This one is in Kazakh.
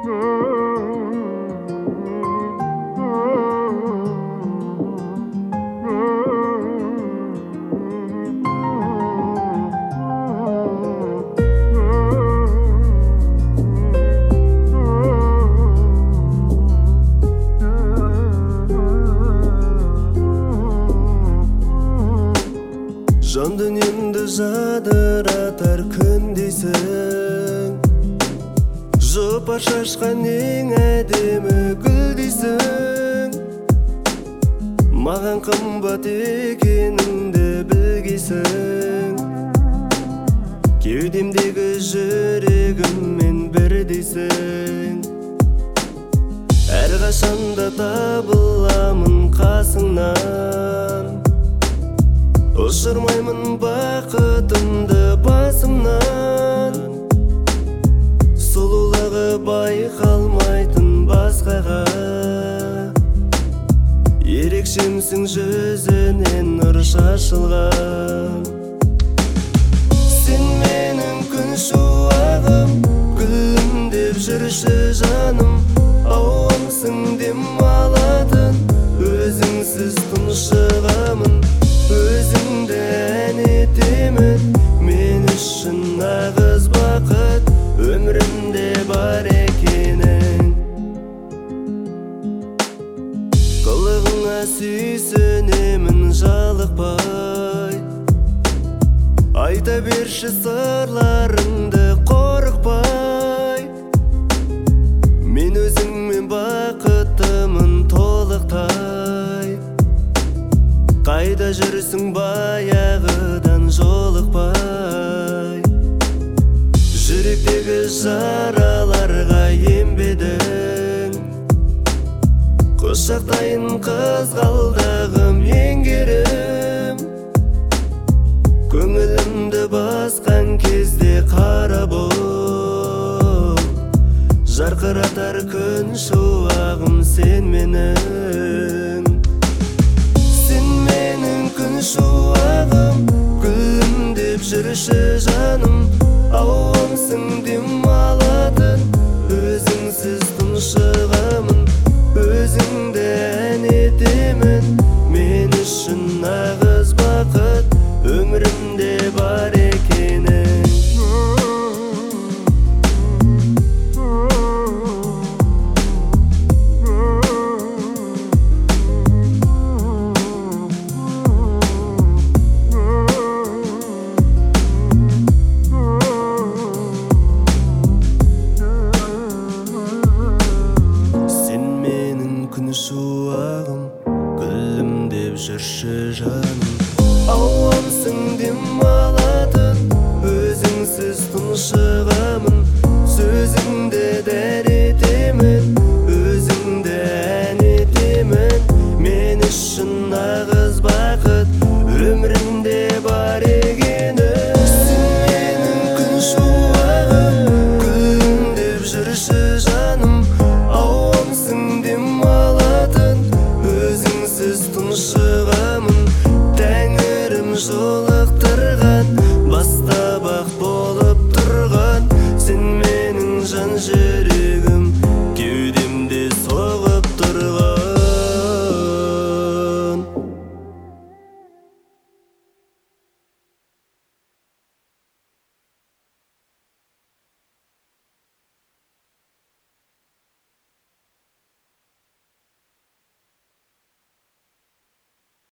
Жан дүниемді жадыратар күн дейсің, жопар шашқан ең әдемі гүл дейсің. Маған қымбат екеніңді білгейсің, кеудемдегі жүрегіммен бір дейсің. Әрқашанда табыламын қасыңнан, ұшырмаймын бақытымды басымнан. Сұлулығы байқалмайтын басқаға, ерекшемсің жүзінен нұр шашылған. Сен менің күн шуағым, гүлім деп жүрші жаным. Ауамсың дем алатын, өзіңсіз тұншығамын. Өзіңді ән етемін, мен үшін нағыз бақыт, өмірімде бар екенің. Қылығыңа сүйсінемін жалықпай, айта берші сырларыңды қорықпай. Мен өзіңмен бақыттымын толықтай, қайда жүрсің баяғыдан жолықпай. Жүректегі жараларға ембедің, құшақтайын қызғалдағым еңгерім. Көңілімді басқан кезде қара бұлт, жарқыратар күн шуағым сен менің. Сен менің күн шуағым, гүлім деп жүрші жаным. Ауамсың дем алатын, өзіңсіз тұншығамын. Өзіңді ән етемін, мен үшін нағыз бақыт, өмірімде бар екенің. Шуағым, гүлім деп жүрші жаным. Ауамсың дем алатын, өзіңсіз тұншығамын. Сөзіңді дәр етемін, өзіңді ән етемін. Мен үшін нағыз бақыт, өмірімде бар екенің. Сен менің күн шуағым, гүлім деп жүрші жаным. Ауамсың дем алатын, өзіңсіз тұншығамын. Тәңірім жолықтырған, бастап ақ болып тұрған, сен менің жан жүрегім.